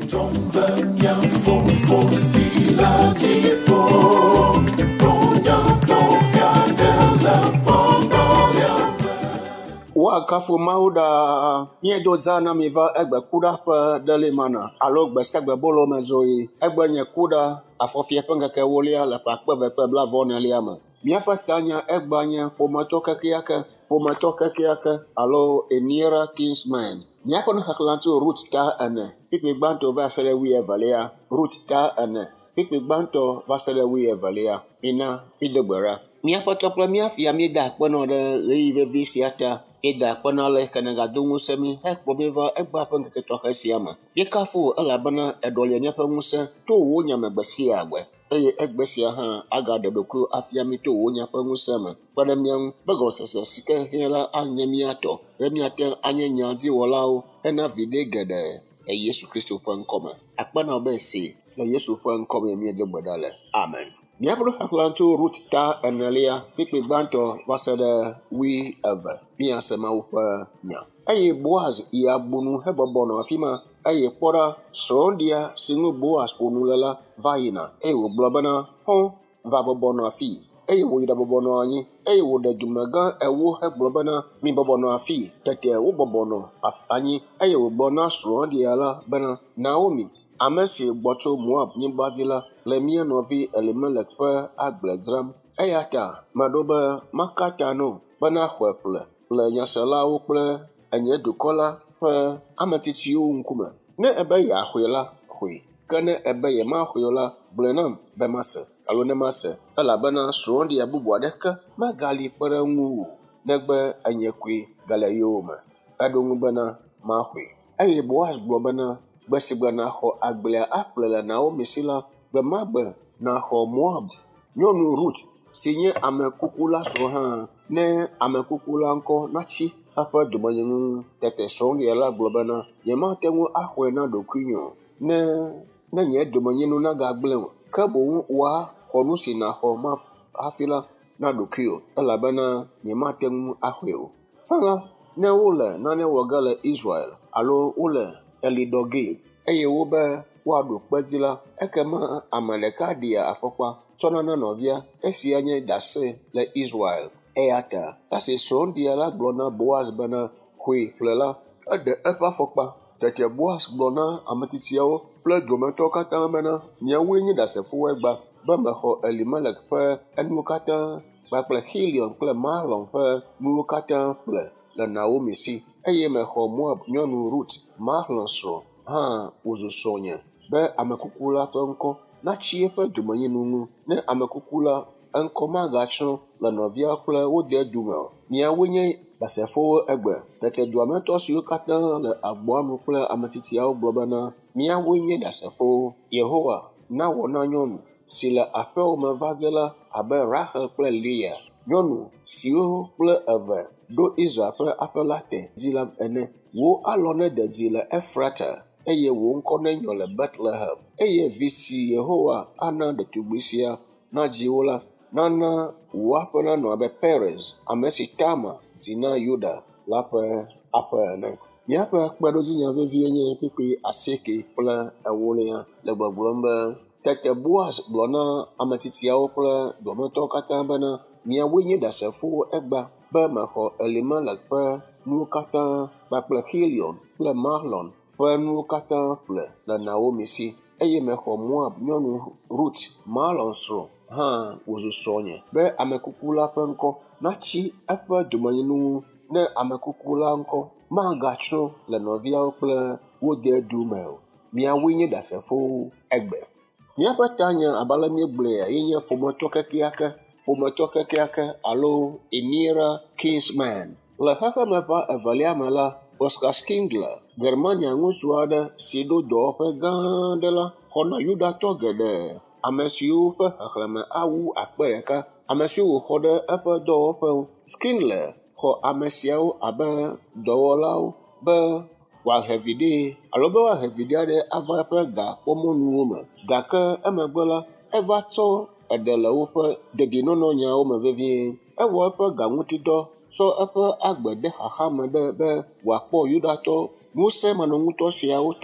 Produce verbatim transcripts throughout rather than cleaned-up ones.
Wakafu mauda nye dozana miva egbe kuda pe delimana alo gbe segbe bolo mezoyi egbe nye kuda afofie pengeke wolia le pakpe vekpe blavone liame miaƒe tanya egbe nye ƒometɔ kekeake ƒometɔ kekeake alo Eniera Kingsmen miaƒe nuxexlẽtu Rut ta ene pipi gbãtɔ va se ɖe wi evelia Rut ta ene pipi gbãtɔ va se ɖe wi evelia mina mide gbe ɖa miaƒe tɔ kple miafia mieda akpenɔ ɖe ɣeyiɣi vevi sia ta eda akpenɔ le kenegado ŋusẽ mi hekplɔ mi va egbe ƒe ŋkeke tɔxɛ sia me yekafu elabena eɖɔlia miaƒe ŋusẽ to wo nyamegbe sia gbe eye egbe sia hã agaɖe ɖokui afia mi to wo nyaƒe ŋusẽ me kpe ɖe mia ŋu be gɔsese si ke hiã la anye miatɔ be miate anye nyaziwɔlawo hena viɖe geɖe le Yesu Kristo ƒe ŋkɔme akpenɔ be si le Yesu ƒe ŋkɔme miedo gbe ɖa le amen. Miaƒe nuxexlẽtu Rut ta enelia kpikpi gbãtɔ va se ɖe wi eve miase Mawu ƒe nya eye Boaz yi agbonu hebɔbɔ nɔ afi ma eye kpɔ ɖa srɔ̃ɖia si ŋu Boaz ƒo nu le la va yina eye wògblɔ bena hɔ̃ va bɔbɔ nɔ afii eye wòyi ɖe bɔbɔ nɔ anyi eye wòɖe dumegã ewo hegblɔ bena mi bɔbɔ nɔ afii tete wobɔbɔ nɔ anyi eye wògblɔ na srɔ̃ɖia la bena Naomi ame si gbɔ tso Moab nyigba dzi la le mia nɔvi Elimelek ƒe agble dzram eya ta meɖo be makata no bena xɔe ƒle le nyaselawo kple enye dukɔ la ƒe ametsitsiwo ŋkume ne ebe yeaxɔe la xɔe ke ne ebe yemaxɔe la gblɔe nam be mase alo ne mase elabena srɔ̃ɖia bubu aɖeke megali kpe ɖe ŋu o negbe enye koe gale yewome eɖo ŋu bena maxɔe eye Boaz gblɔ bena gbe si gbe naxɔ agblea aƒle le Naomi si la gbe ma gbe naxɔ Moab nyɔnu Rut si nye ame kuku la srɔ̃ hã ne ame kuku la ŋkɔ natsi eƒe domenyinu tete srɔ̃ɖia la gblɔ bena nyemate ŋu axɔe na ɖokuinye o ne ne nye domenyinu negagblẽ o ke boŋ woaxɔ nu si naxɔ ma hafi la na ɖokui o elabena nyemate ŋu axɔe o. Tsã la ne wole nane wɔ ge le Israel alo wole eli ɖɔ gee eye wobe woaɖo kpedzi la ekema ame ɖeka ɖia afɔkpa tsɔna na nɔvia esia nye ɖase le Israel eya ta esi srɔ̃ɖia la gblɔ na Boaz bena xoe ƒle la eɖe eƒe afɔkpa tete Boaz gblɔ na ametsitsiawo kple dometɔwo katã bena miawoe nye ɖasefowo egba be mexɔ Elimelek ƒe enuwo katã kpakple Xilion kple Mahlon ƒe nuwo katã ƒle le Naomi si eye mexɔ Moab nyɔnu Rut Mahlon srɔ̃ hã wòzu srɔ̃nye be ame kuku la ƒe ŋkɔ natsi eƒe domenyinu ŋu ne ame kuku la ŋkɔ magatsrɔ̃ le nɔvia kple wo de dume o miawoe nye ɖasefowo egbe tete dua me tɔ siwo katã le agboa nu kple ametsitsiawo gblɔ bena miawoe nye ɖasefowo Yehowa nawɔ na nyɔnu si le aƒewo me va ge la abe Rahel kple Lea nyɔnu siwo kple eve ɖo Israel ƒe aƒe la te dzi la ene wo alɔ ne de dzi le Efrata eye wo ŋkɔ nenyɔ le Bethlehem eye vi si Yehowa ana ɖetugbi sia nadzi wo la nana wo aƒe nanɔ abe Perez ame si Tama dzi na Yuda la ƒe aƒe ene. Míaƒe kpeɖodzinya vevie nye kpekpe asieke kple ewolia le gbɔgblɔm be tete Boaz gblɔ na ametsitsiawo kple dɔmetɔwo katã bena miawoe nye ɖasefowo egba be mexɔ Elimelek ƒe nuwo katã kpakple Xilion kple Mahlon ƒe nuwo katã ƒle le Naomi si eye mexɔ Moab nyɔnu Rut Mahlon srɔ̃ hã wòzu srɔ̃nye be ame kuku la ƒe ŋkɔ natsi eƒe domenyinu ŋu ne ame kuku la ŋkɔ magatsrɔ̃ le nɔviawo kple wo de du me o miawoe nye ɖasefowo egbe. Míaƒe tanya abe ale míegblɔe ye nye ƒometɔ kekeake ƒometɔ kekeake alo Eniera Kingsmen le xexeme ƒe evelia me la Oscar Schindler Germania ŋutsu aɖe si ɖo dɔwɔƒe gã aɖe la xɔna Yudatɔ geɖe ame siwo ƒe xexlẽme awu akpe ɖeka ame siwo wòxɔ ɖe eƒe dɔwɔƒewo. Schindler xɔ ame siawo abe dɔwɔlawo be wòahe viɖe alo be woahe viɖe aɖe ava eƒe gakpɔmɔnuwo me gake emegbe la eva tsɔ eɖe le woƒe dedienɔnɔ nyawo me vevie ewɔ eƒe gaŋutidɔ tsɔ eƒe agbe de xaxa me ɖe be wòakpɔ Yudatɔ ŋusẽmanɔŋutɔ siawo ta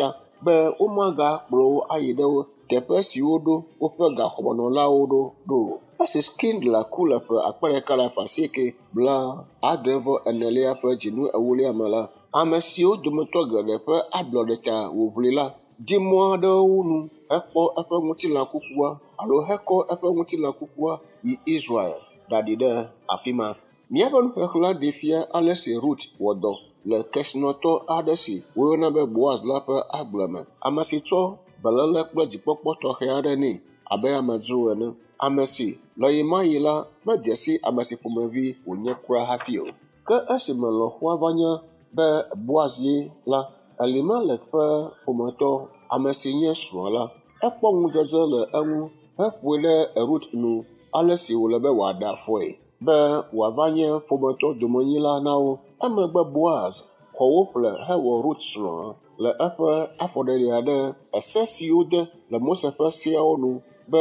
be womagakplɔ wo ayi ɖe teƒe siwo ɖo woƒe gaxɔmenɔlawo ɖo ɖo. Esi Skindler ku le ƒe akpe ɖeka le afa asieke bla adre vɔ enelia ƒe dzinu ewolia me la, ame siwo dometɔ geɖe ƒe ablɔɖe ta wòʋli la di mɔ aɖewo nu hekpɔ eƒe ŋutilã kukua alo hekɔ eƒe ŋutilã kukua yi Israel ɖaɖi ɖe afi ma. Míaƒe nuxexlẽ ɖe fia ale si Rut wɔ dɔ le kesinɔtɔ aɖe si woyɔna be Boaz la ƒe agble me, ame si tsɔ beléle kple dzikpɔkpɔ tɔxɛ aɖe nɛ abe amedzro ene, ame si le ɣe ma ɣi la medze si ame si ƒomevi wònye kura hafi o. Ke esime lɔ̃xoa va nye be Boaz ye la, Elimelek ƒe ƒometɔ ame si nye srɔ̃a la, ekpɔ ŋudzedze le eŋu heƒoe ɖe Rut nu ale si wòle be wòaɖe afɔe be wòava nye ƒometɔ domenyila na wo. Emegbe Boaz xɔ wo ƒle hewɔ Rut srɔ̃ le eƒe afɔɖeɖea ɖe ese siwo de le Mose ƒe seawo nu be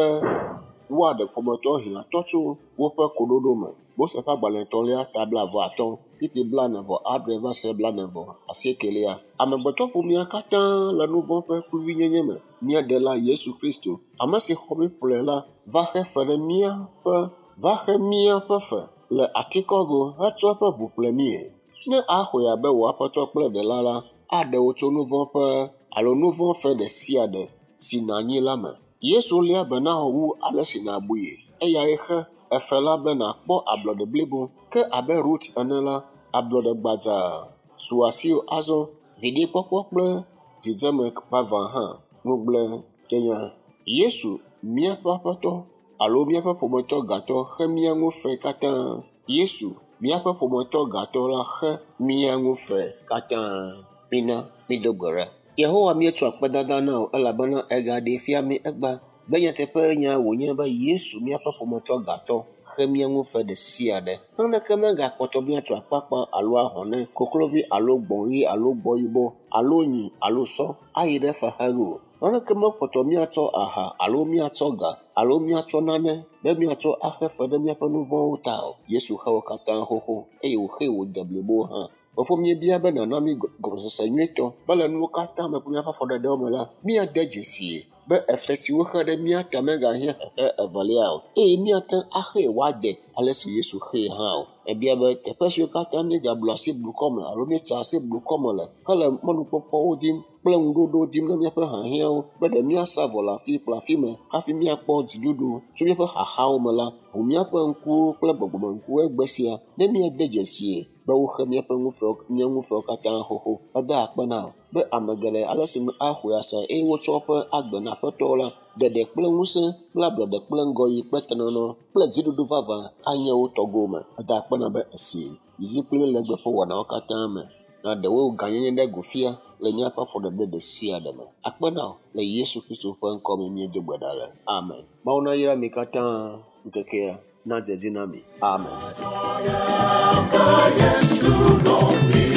woaɖe ƒometɔ hiãtɔ tso woƒe koɖoɖo me. Mose ƒe agbalẽ tɔlia ta blaeve atɔ̃ pipi blaene-vɔ adre va se blaene-vɔ asiekelia. Amegbetɔ ƒomea katã le nu vɔ̃ ƒe kluvinyenye me. Mía Ɖela Yesu Kristo, ame si xɔ mi ƒle la, va xe fe ɖe míaƒe va xe míaƒe fe le atikɔgo hetsɔ eƒe ʋu ƒle mie. Ne axɔe abe wò aƒetɔ kple ɖela la, aɖe wò tso nu vɔ̃ ƒe alo nu vɔ̃ fe ɖe sia ɖe si nànyi la me. Yesu lia be na wò wu ale si nàbui, eyae xe efe la be nàkpɔ ablɔɖe blibo. Ke abe Rut ene la, ablɔɖe gbadzaa su asiwò azɔ viɖikpɔkpɔ kple dzidzeme ʋava hã ŋugblẽ kenya. Yesu míaƒe aƒetɔ alo míaƒe ƒometɔ gatɔ xe mía ŋu fe katã. Yesu míaƒe ƒometɔ gatɔ la xe mía ŋu fe katã. Mina mido gbe ɖa. Yehowa míetsɔ akpedada na wo elabena egaɖe fia mi egba be nyateƒe nya wònye be Yesu míaƒe ƒometɔ gatɔ xe mía ŋu fe ɖe sia ɖe. Naneke megakpɔtɔ míatsɔ akpakpa alo ahɔne, koklovi alo gbɔ̃ɣi alo gbɔ̃yibɔ alo nyi alo sɔ ayi ɖe fexe o. Naneke mekpɔtɔ míatsɔ aha alo míatsɔ ga alo míatsɔ nane be míatsɔ axe fe ɖe míaƒe nu vɔ̃wo ta o. Yesu xe wo katã xoxo eye wòxe wòde blibo hã. Fofo míebia be nàna mí gɔmesese nyuitɔ be le nuwo katã me kple míaƒe afɔɖeɖewo me la, míade dzesie be efe siwo xe ɖe mía ta megahiã xexe evelia o eye míate axee wòade ale si Yesu xee hã o. Ebia be teƒe siwo katã míegablu asi blukɔ me alo míetsa asi blukɔ me le hele mɔnukpɔkpɔwo dim kple ŋuɖoɖo dim na míaƒe hiahiãwo be ɖe míasa vɔ le afi kple afi me hafi míakpɔ dziɖuɖu tso míaƒe xaxawo me la, ʋu míaƒe ŋkuwo kple gbɔgbɔme ŋkuwo egbe sia ne míade dzesie be woxe míaƒe ŋufewo mía ŋufewo katã xoxo. Ede akpe na be ame geɖe ale si me axɔe ase eye wotsɔ woƒe agbe na aƒetɔwo la, ɖeɖe kple ŋusẽ kple ablɔɖe kple ŋgɔyi kple tenɔnɔ kple dziɖuɖu vavã anye wo tɔgbo me. Ede akpe na be esi yizi kple legbe ƒe wɔnawo katã me na ɖewo gãnyenye ɖe go fia le míaƒe afɔɖeɖe ɖe sia ɖe me. Akpe na wo le Yesu Kristo ƒe ŋkɔ me míedo gbe ɖa le. Amen. Mawu nayra mi katã ŋkekea na dzedzi na mi. Amen.